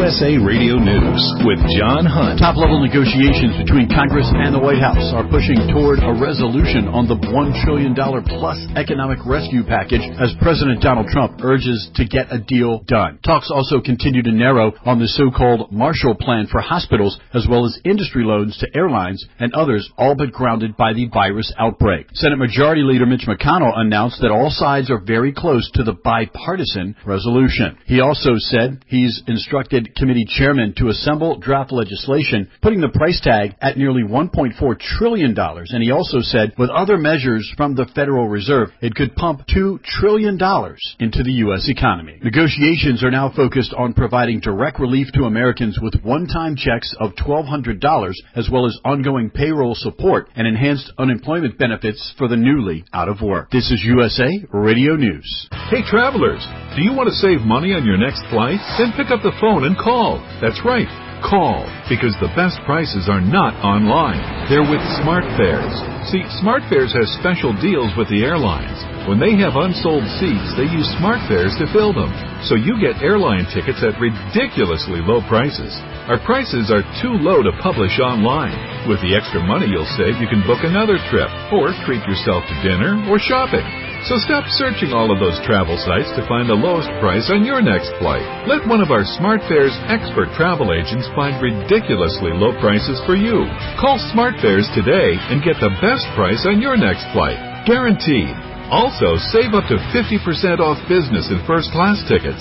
USA Radio News with John Hunt. Top-level negotiations between Congress and the White House are pushing toward a resolution on the $1 trillion plus economic rescue package as President Donald Trump urges to get a deal done. Talks also continue to narrow on the so-called Marshall Plan for hospitals, as well as industry loans to airlines and others, all but grounded by the virus outbreak. Senate Majority Leader Mitch McConnell announced that all sides are very close to the bipartisan resolution. He also said he's instructed committee chairmen to assemble draft legislation, putting the price tag at nearly $1.4 trillion. And he also said with other measures from the Federal Reserve, it could pump $2 trillion into the U.S. economy. Negotiations are now focused on providing direct relief to Americans with one-time checks of $1,200, as well as ongoing payroll support and enhanced unemployment benefits for the newly out of work. This is USA Radio News. Hey, travelers, do you want to save money on your next flight? Then pick up the phone and call. That's right. Call, because the best prices are not online. They're with SmartFares. See, SmartFares has special deals with the airlines. When they have unsold seats, they use SmartFares to fill them. So you get airline tickets at ridiculously low prices. Our prices are too low to publish online. With the extra money you'll save, you can book another trip, or treat yourself to dinner or shopping. So stop searching all of those travel sites to find the lowest price on your next flight. Let one of our SmartFares expert travel agents find ridiculously low prices for you. Call SmartFares today and get the best price on your next flight. Guaranteed. Also, save up to 50% off business and first-class tickets.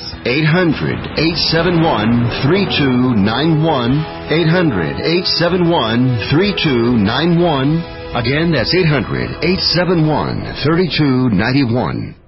800-871-3291. 800-871-3291. Again, that's 800-871-3291.